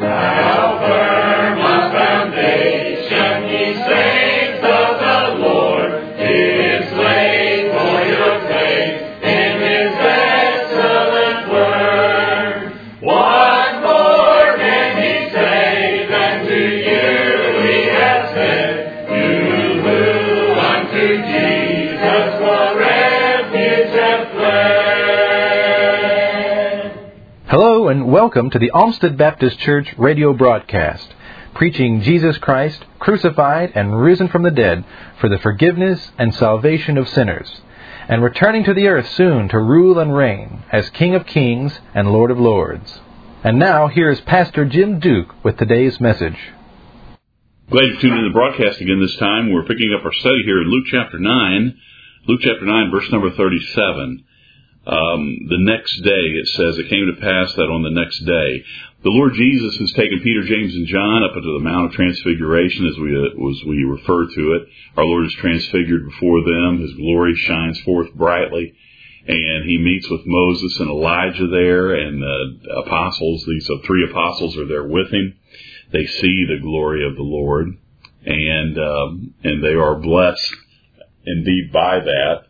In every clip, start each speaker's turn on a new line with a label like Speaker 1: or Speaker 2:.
Speaker 1: How firm a foundation, ye saints of the Lord, is laid for your faith in His excellent word. What more can He say than to you He has said, you who unto Jesus for refuge have fled?
Speaker 2: Hello and welcome to the Olmsted Baptist Church radio broadcast, preaching Jesus Christ, crucified and risen from the dead for the forgiveness and salvation of sinners, and returning to the earth soon to rule and reign as King of Kings and Lord of Lords. And now, here is Pastor Jim Duke with today's message.
Speaker 3: Glad you tuned in to the broadcast again this time. We're picking up our study here in Luke chapter 9. Luke chapter 9, verse number 37. The next day, it says, it came to pass that on the next day, the Lord Jesus has taken Peter, James, and John up into the Mount of Transfiguration, as we refer to it. Our Lord is transfigured before them. His glory shines forth brightly. And He meets with Moses and Elijah there, and the apostles, these three apostles are there with Him. They see the glory of the Lord, and they are blessed indeed by that.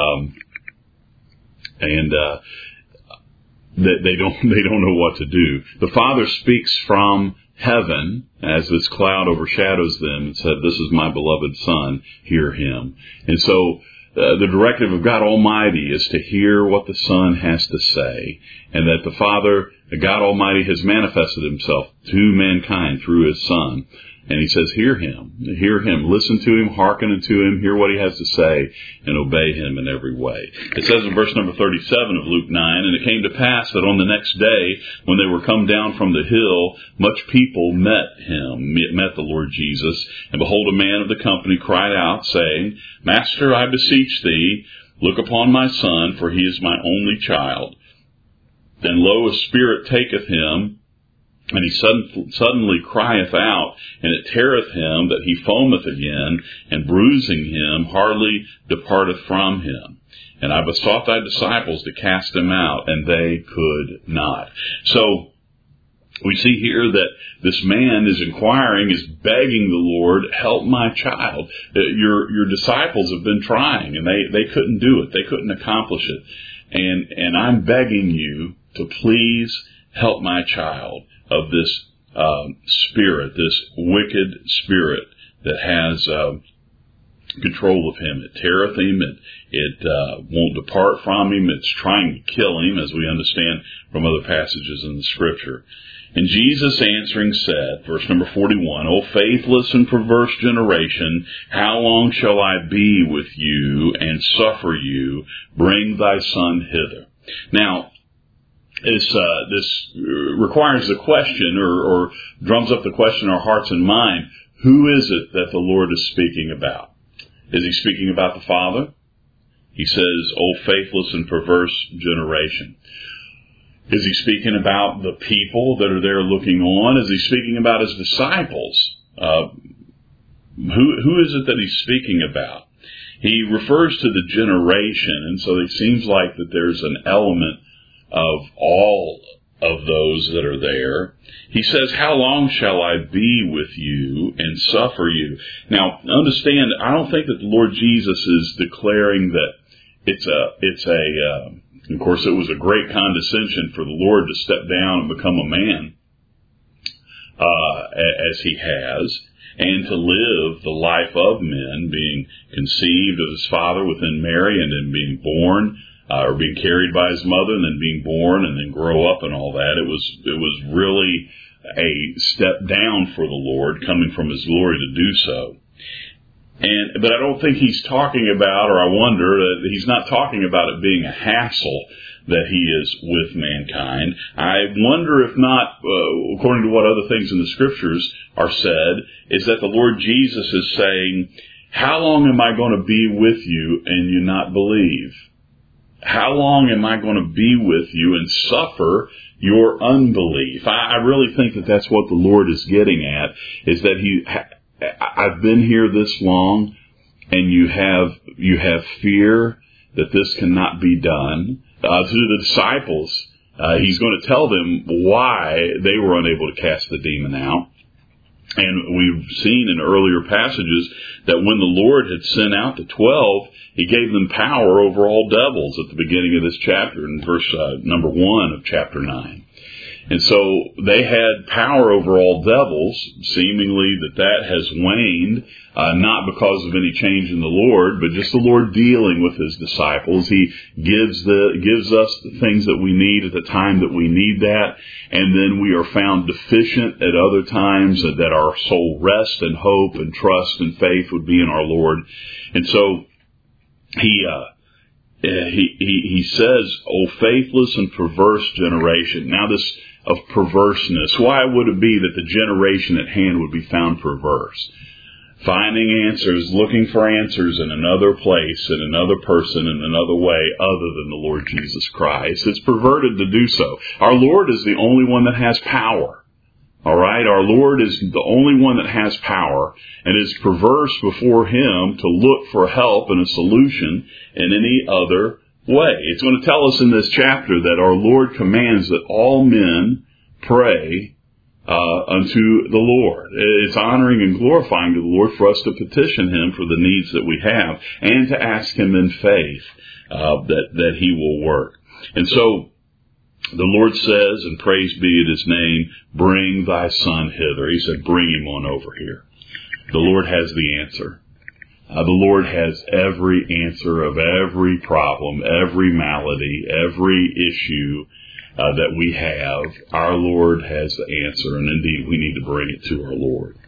Speaker 3: They don't know what to do. The Father speaks from heaven as this cloud overshadows them and said, "This is my beloved Son, hear Him." And so the directive of God Almighty is to hear what the Son has to say, and that the Father, God Almighty, has manifested Himself to mankind through His Son. And He says, hear Him, listen to Him, hearken unto Him, hear what He has to say, and obey Him in every way. It says in verse number 37 of Luke 9, and it came to pass that on the next day, when they were come down from the hill, much people met the Lord Jesus. And behold, a man of the company cried out, saying, Master, I beseech Thee, look upon my son, for he is my only child. Then lo, a spirit taketh him, and he suddenly crieth out, and it teareth him that he foameth again, and bruising him hardly departeth from him. And I besought thy disciples to cast him out, and they could not. So we see here that this man is inquiring, is begging the Lord, help my child. Your disciples have been trying, and they couldn't do it. They couldn't accomplish it. And I'm begging you to please help my child of this spirit, this wicked spirit that has control of him. It teareth him. It won't depart from him. It's trying to kill him, as we understand from other passages in the Scripture. And Jesus answering said, verse number 41, O faithless and perverse generation, how long shall I be with you and suffer you? Bring thy son hither. Now, this requires the question, or drums up the question in our hearts and mind, who is it that the Lord is speaking about? Is He speaking about the Father? He says, O faithless and perverse generation. Is He speaking about the people that are there looking on? Is He speaking about His disciples? Who is it that He's speaking about? He refers to the generation, and so it seems like that there's an element of all of those that are there. He says, how long shall I be with you and suffer you? Now, understand, I don't think that the Lord Jesus is declaring that of course, it was a great condescension for the Lord to step down and become a man, as He has, and to live the life of men, being conceived of His Father within Mary, and then being born, or being carried by His mother, and then being born, and then grow up and all that. It was really a step down for the Lord, coming from His glory to do so. But I don't think He's talking about, or I wonder, that He's not talking about it being a hassle that He is with mankind. I wonder if not, according to what other things in the Scriptures are said, is that the Lord Jesus is saying, how long am I going to be with you and you not believe? How long am I going to be with you and suffer your unbelief? I really think that that's what the Lord is getting at, is that I've been here this long, and you have fear that this cannot be done. To the disciples, he's going to tell them why they were unable to cast the demon out. And we've seen in earlier passages that when the Lord had sent out the 12, he gave them power over all devils at the beginning of this chapter, in verse number 1 of chapter 9. And so they had power over all devils. Seemingly that has waned, not because of any change in the Lord, but just the Lord dealing with his disciples. He gives us the things that we need at the time that we need that, and then we are found deficient at other times, that our sole rest and hope and trust and faith would be in our Lord. And so he says, "O faithless and perverse generation." Now this of perverseness, why would it be that the generation at hand would be found perverse? Finding answers, looking for answers in another place, in another person, in another way other than the Lord Jesus Christ. It's perverted to do so. Our Lord is the only one that has power. All right? Our Lord is the only one that has power, and it's perverse before him to look for help and a solution in any other way. It's going to tell us in this chapter that our Lord commands that all men pray unto the Lord. It's honoring and glorifying to the Lord for us to petition him for the needs that we have, and to ask him in faith that he will work. And so the Lord says, and praise be at his name, "Bring thy son hither." He said, bring him on over here. The Lord has the answer. The Lord has every answer of every problem, every malady, every issue that we have. Our Lord has the answer, and indeed we need to bring it to our Lord.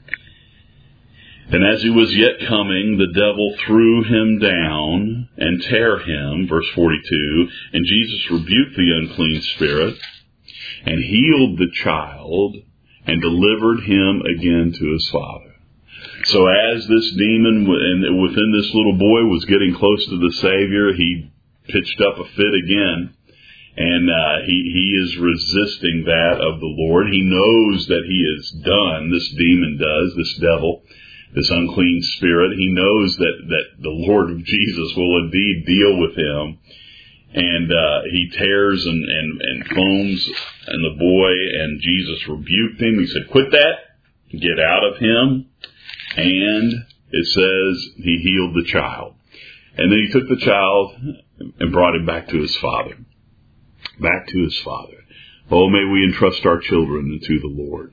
Speaker 3: "And as he was yet coming, the devil threw him down and tear him," verse 42, "and Jesus rebuked the unclean spirit and healed the child and delivered him again to his father." So as this demon within this little boy was getting close to the Savior, he pitched up a fit again. And he is resisting that of the Lord. He knows that he is done. This demon does, this devil, this unclean spirit. He knows that the Lord Jesus will indeed deal with him. And he tears and foams in the boy, and Jesus rebuked him. He said, "Quit that. Get out of him." And it says he healed the child. And then he took the child and brought him back to his father. Back to his father. Oh, may we entrust our children to the Lord.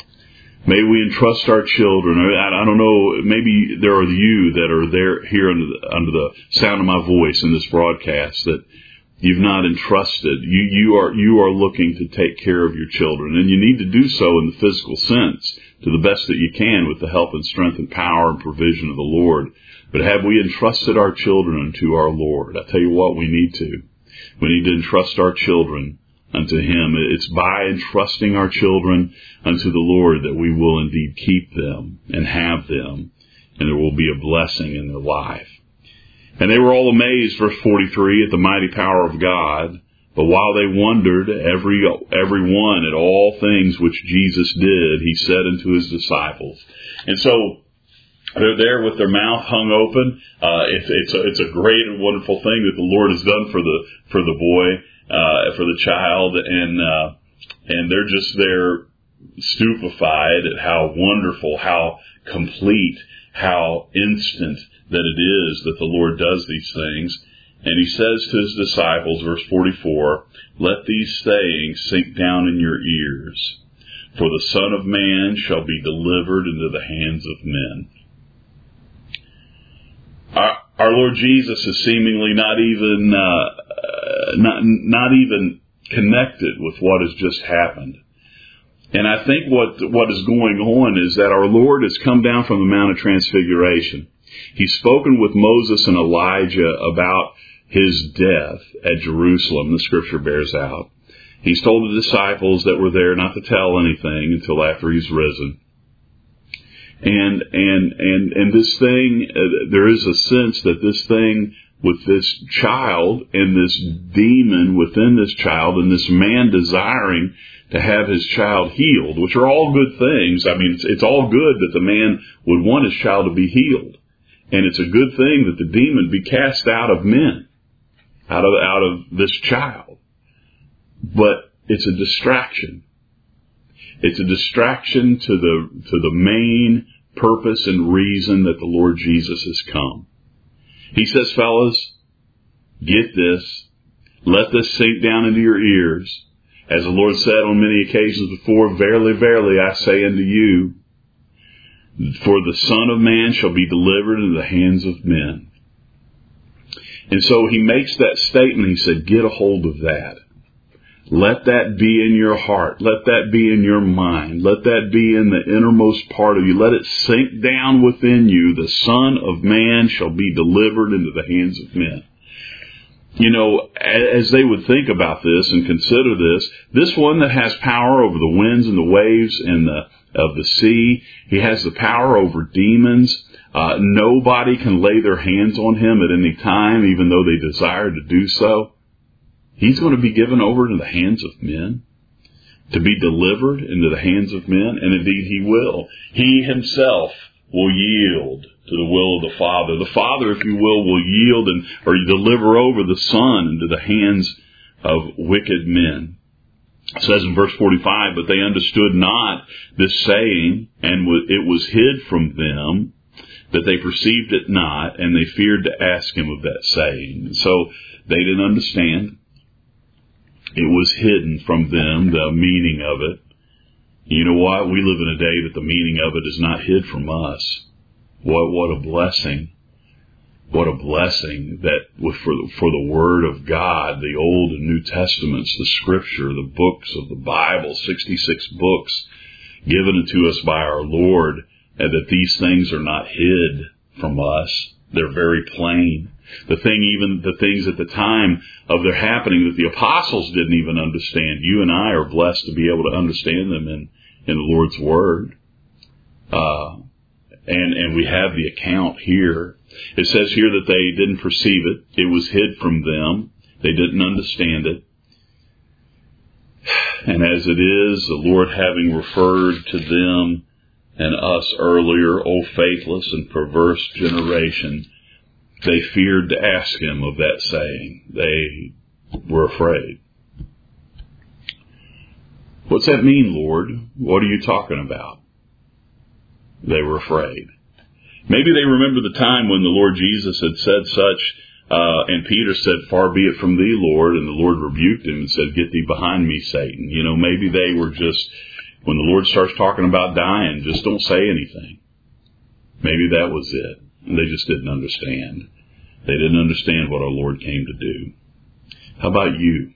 Speaker 3: May we entrust our children. I don't know, maybe there are you that are there here under the sound of my voice in this broadcast that you've not entrusted. You are looking to take care of your children, and you need to do so in the physical sense to the best that you can with the help and strength and power and provision of the Lord. But have we entrusted our children unto our Lord? I tell you what, we need to. We need to entrust our children unto him. It's by entrusting our children unto the Lord that we will indeed keep them and have them, and there will be a blessing in their life. "And they were all amazed," verse 43, "at the mighty power of God. But while they wondered, every one at all things which Jesus did, he said unto his disciples." And so they're there with their mouth hung open. It's a great and wonderful thing that the Lord has done for the boy, for the child, and they're just there stupefied at how wonderful, how complete, how instant that it is that the Lord does these things. And he says to his disciples, verse 44, "Let these sayings sink down in your ears, for the Son of Man shall be delivered into the hands of men." Our Lord Jesus is seemingly not even connected with what has just happened. And I think what is going on is that our Lord has come down from the Mount of Transfiguration. He's spoken with Moses and Elijah about his death at Jerusalem, the scripture bears out. He's told the disciples that were there not to tell anything until after he's risen. And this thing, there is a sense that this thing with this child and this demon within this child and this man desiring to have his child healed, which are all good things. I mean, it's all good that the man would want his child to be healed. And it's a good thing that the demon be cast out of men, out of this child. but it's a distraction. It's a distraction to the main purpose and reason that the Lord Jesus has come. He says, fellas, get this. Let this sink down into your ears. As the Lord said on many occasions before, verily, verily, I say unto you, for the Son of Man shall be delivered into the hands of men. And so he makes that statement. He said, get a hold of that. Let that be in your heart. Let that be in your mind. Let that be in the innermost part of you. Let it sink down within you. The Son of Man shall be delivered into the hands of men. You know, as they would think about this and consider this one that has power over the winds and the waves and of the sea, he has the power over demons. Nobody can lay their hands on him at any time, even though they desire to do so. He's going to be given over to the hands of men, to be delivered into the hands of men, and indeed he will. He himself will yield to the will of the Father. The Father, if you will yield or deliver over the Son into the hands of wicked men. It says in verse 45, but they understood not this saying, and it was hid from them, that they perceived it not, and they feared to ask him of that saying. And so they didn't understand. It was hidden from them, the meaning of it. You know what? We live in a day that the meaning of it is not hid from us. What a blessing. What a blessing that for the Word of God, the Old and New Testaments, the Scripture, the books of the Bible, 66 books given to us by our Lord, and that these things are not hid from us. They're very plain. The things at the time of their happening that the apostles didn't even understand. You and I are blessed to be able to understand them in the Lord's Word. And we have the account here. It says here that they didn't perceive it. It was hid from them. They didn't understand it. And as it is, the Lord having referred to them and us earlier, O faithless and perverse generation, they feared to ask him of that saying. They were afraid. What's that mean, Lord? What are you talking about? They were afraid. Maybe they remember the time when the Lord Jesus had said such, and Peter said, far be it from thee, Lord, and the Lord rebuked him and said, get thee behind me, Satan. You know, maybe they were just, when the Lord starts talking about dying, just don't say anything. Maybe that was it. They just didn't understand. They didn't understand what our Lord came to do. How about you?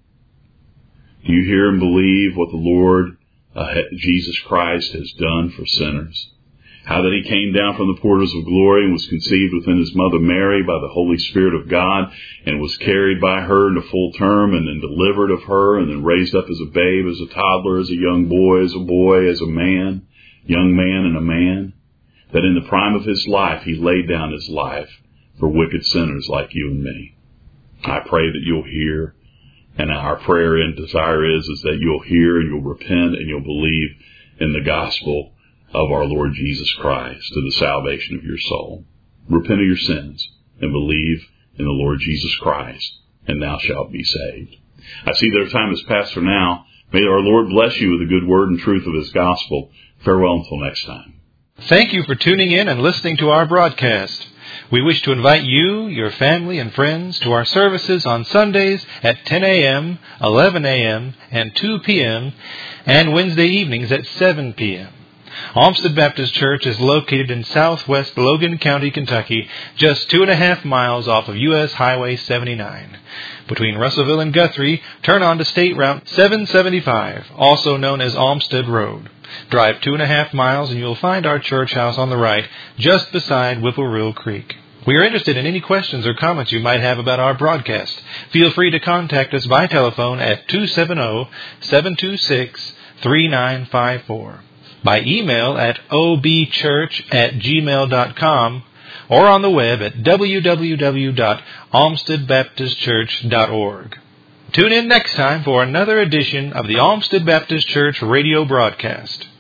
Speaker 3: Do you hear and believe what the Lord Jesus Christ has done for sinners? How that he came down from the portals of glory and was conceived within his mother Mary by the Holy Spirit of God, and was carried by her into full term, and then delivered of her, and then raised up as a babe, as a toddler, as a young boy, as a man, young man and a man. That in the prime of his life, he laid down his life for wicked sinners like you and me. I pray that you'll hear, and our prayer and desire is that you'll hear and you'll repent and you'll believe in the gospel of our Lord Jesus Christ to the salvation of your soul. Repent of your sins and believe in the Lord Jesus Christ, and thou shalt be saved. I see that our time has passed for now. May our Lord bless you with the good word and truth of his gospel. Farewell until next time.
Speaker 2: Thank you for tuning in and listening to our broadcast. We wish to invite you, your family, and friends to our services on Sundays at 10 a.m., 11 a.m., and 2 p.m., and Wednesday evenings at 7 p.m. Olmsted Baptist Church is located in southwest Logan County, Kentucky, just 2.5 miles off of U.S. Highway 79. Between Russellville and Guthrie, turn on to State Route 775, also known as Olmsted Road. Drive 2.5 miles and you'll find our church house on the right, just beside Whipple Creek. We are interested in any questions or comments you might have about our broadcast. Feel free to contact us by telephone at 270-726-3954. By email at obchurch@gmail.com, or on the web at www.olmstedbaptistchurch.org. Tune in next time for another edition of the Olmsted Baptist Church radio broadcast.